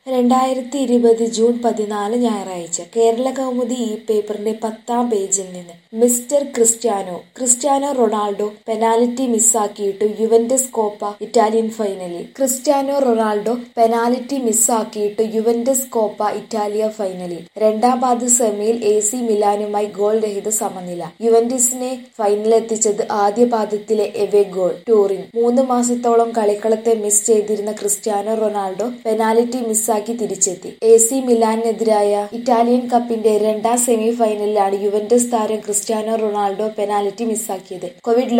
2020 June 14 ഞായറാഴ്ച കേരളകൗമുദി ഈ പേപ്പറിന്റെ 10-ാം പേജിൽ നിന്ന് മിസ്റ്റർ ക്രിസ്ത്യാനോ റൊണാൾഡോ പെനാൽറ്റി മിസ്സാക്കിയിട്ടു യുവന്റസ് കോപ്പ ഇറ്റാലിയൻ ഫൈനലിൽ. ക്രിസ്ത്യാനോ റൊണാൾഡോ പെനാൽറ്റി മിസ്സാക്കിയിട്ടു യുവന്റസ് കോപ്പ ഇറ്റാലിയ ഫൈനലിൽ. രണ്ടാം പാദ സെമിയിൽ എസി മിലാനുമായി ഗോൾ രഹിത സമനില. യുവന്റസിനെ ഫൈനലിലെത്തിച്ചത് ആദ്യ പാദത്തിലെ എവേ ഗോൾ. ടൂറിൻ 3 മാസത്തോളം കളിക്കളത്തെ മിസ് ചെയ്തിരുന്ന ക്രിസ്ത്യാനോ റൊണാൾഡോ പെനാൽറ്റി മിസ്സാക്കി തിരിച്ചെത്തി. എസി മിലാനെതിരായ ഇറ്റാലിയൻ കപ്പിന്റെ രണ്ടാം സെമി ഫൈനലിലാണ് യുവന്റസ് താരം ക്രിസ്ത്യാനോ റൊണാൾഡോ പെനാൽറ്റി മിസ്സാക്കിയത്. കോവിഡ്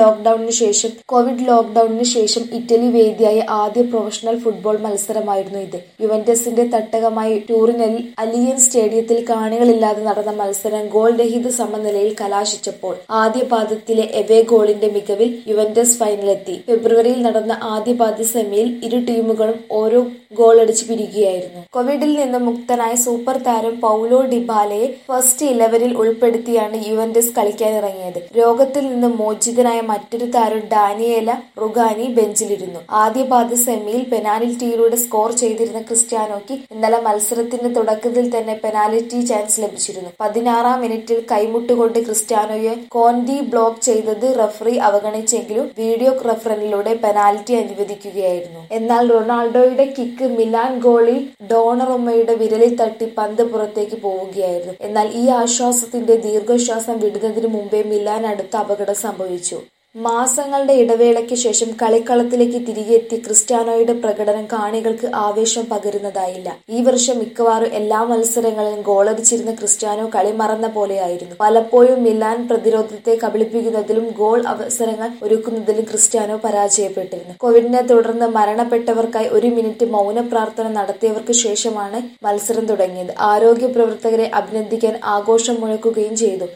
ലോക്ഡൌണിന് ശേഷം ഇറ്റലി വേദിയായ ആദ്യ പ്രൊഫഷണൽ ഫുട്ബോൾ മത്സരമായിരുന്നു ഇത്. യുവന്റസിന്റെ തട്ടകമായ ടൂറിനിൽ അലിയൻസ് സ്റ്റേഡിയത്തിൽ കാണികളില്ലാതെ നടന്ന മത്സരം ഗോൾ രഹിത സമനിലയിൽ കലാശിച്ചപ്പോൾ ആദ്യ പാദത്തിലെ എവേ ഗോളിന്റെ മികവിൽ യുവന്റസ് ഫൈനലിലെത്തി. ഫെബ്രുവരിയിൽ നടന്ന ആദ്യ പാദ സെമിയിൽ ഇരു ടീമുകളും ഓരോ ഗോളടിച്ച് പിരിയുകയായിരുന്നു. കോവിഡിൽ നിന്ന് മുക്തനായ സൂപ്പർ താരം പൗലോ ഡിബാലയെ ഫസ്റ്റ് 11-ൽ ഉൾപ്പെടുത്തിയാണ് യുവന്റസ് കളിക്കാനിറങ്ങിയത്. രോഗത്തിൽ നിന്ന് മോചിതനായ മറ്റൊരു താരം ഡാനിയേല റുഗാനി ബെഞ്ചിലിരുന്നു. ആദ്യ പാദ സെമിയിൽ പെനാൽറ്റിയിലൂടെ സ്കോർ ചെയ്തിരുന്ന ക്രിസ്ത്യാനോയ്ക്ക് ഇന്നലെ മത്സരത്തിന്റെ തുടക്കത്തിൽ തന്നെ പെനാൽറ്റി ചാൻസ് ലഭിച്ചിരുന്നു. 16-ാം മിനിറ്റിൽ കൈമുട്ടുകൊണ്ട് ക്രിസ്ത്യാനോയെ കോന്തി ബ്ലോക്ക് ചെയ്തത് റഫറി അവഗണിച്ചെങ്കിലും വീഡിയോ റഫറലിലൂടെ പെനാൽറ്റി അനുവദിക്കുകയായിരുന്നു. എന്നാൽ റൊണാൾഡോയുടെ കിക്ക് മിലാൻ ഗോളി ഡോണറുമ്മയുടെ വിരലിൽ തട്ടി പന്ത് പുറത്തേക്ക് പോവുകയായിരുന്നു. എന്നാൽ ഈ ആശ്വാസത്തിന്റെ ദീർഘശ്വാസം വിടുന്നതിനു മുമ്പേ മിലാൻ അടുത്ത അപകടം സംഭവിച്ചു. മാസങ്ങളുടെ ഇടവേളയ്ക്ക് ശേഷം കളിക്കളത്തിലേക്ക് തിരികെ എത്തിയ ക്രിസ്ത്യാനോയുടെ പ്രകടനം കാണികൾക്ക് ആവേശം പകരുന്നതായില്ല. ഈ വർഷം മിക്കവാറും എല്ലാ മത്സരങ്ങളിലും ഗോളടിച്ചിരുന്ന ക്രിസ്ത്യാനോ കളി മറന്ന പോലെയായിരുന്നു. പലപ്പോഴും മിലാൻ പ്രതിരോധത്തെ കബളിപ്പിക്കുന്നതിലും ഗോൾ അവസരങ്ങൾ ഒരുക്കുന്നതിലും ക്രിസ്ത്യാനോ പരാജയപ്പെട്ടിരുന്നു. കോവിഡിനെ തുടർന്ന് മരണപ്പെട്ടവർക്കായി 1 മിനിറ്റ് മൗന പ്രാർത്ഥന നടത്തിയവർക്ക് ശേഷമാണ് മത്സരം തുടങ്ങിയത്. ആരോഗ്യ പ്രവർത്തകരെ അഭിനന്ദിക്കാൻ ആഘോഷം മുഴക്കുകയും ചെയ്തു.